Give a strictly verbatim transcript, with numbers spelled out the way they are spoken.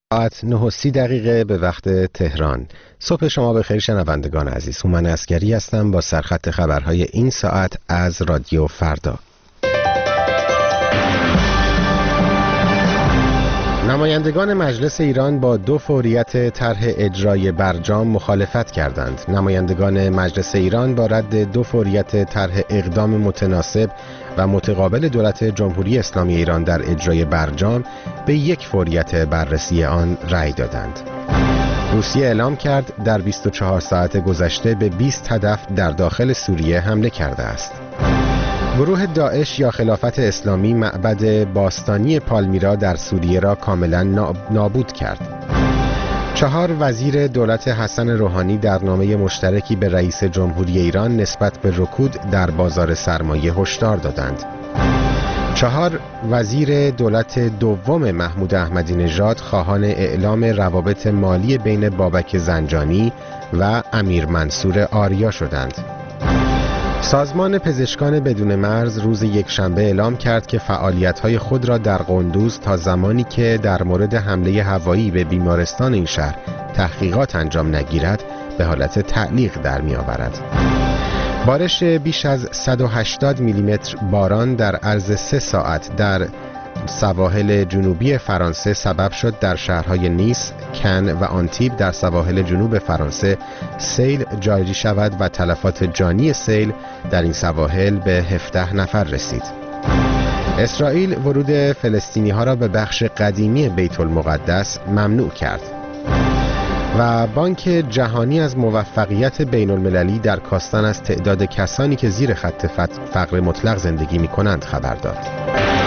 ساعت نه و سی دقیقه به وقت تهران. صبح شما بخیر شنوندگان عزیز. هومن عسگری هستم با سرخط خبرهای این ساعت از رادیو فردا. نمایندگان مجلس ایران با دو فوریت طرح اجرای برجام مخالفت کردند. نمایندگان مجلس ایران با رد دو فوریت طرح اقدام متناسب و متقابل دولت جمهوری اسلامی ایران در اجرای برجام به یک فوریت بررسی آن رأی دادند. روسیه اعلام کرد در بیست و چهار ساعت گذشته به بیست هدف در داخل سوریه حمله کرده است. گروه داعش یا خلافت اسلامی معبد باستانی پالمیرا در سوریه را کاملا نابود کرد. چهار وزیر دولت حسن روحانی در نامه مشترکی به رئیس جمهوری ایران نسبت به رکود در بازار سرمایه هشدار دادند. چهار وزیر دولت دوم محمود احمدی نژاد خواهان اعلام روابط مالی بین بابک زنجانی و امیر منصور آریا شدند. سازمان پزشکان بدون مرز روز یکشنبه اعلام کرد که فعالیت‌های خود را در قندوز تا زمانی که در مورد حمله هوایی به بیمارستان این شهر تحقیقات انجام نگیرد به حالت تعلیق در می‌آورد. بارش بیش از صد و هشتاد میلیمتر باران در عرض سه ساعت در سواحل جنوبی فرانسه سبب شد در شهرهای نیس، کن و آنتیب در سواحل جنوب فرانسه سیل جاری شود و تلفات جانی سیل در این سواحل به هفده نفر رسید. اسرائیل ورود فلسطینی ها را به بخش قدیمی بیت المقدس ممنوع کرد. و بانک جهانی از موفقیت بین المللی در کاستن از تعداد کسانی که زیر خط فقر مطلق زندگی می کنند خبر داد.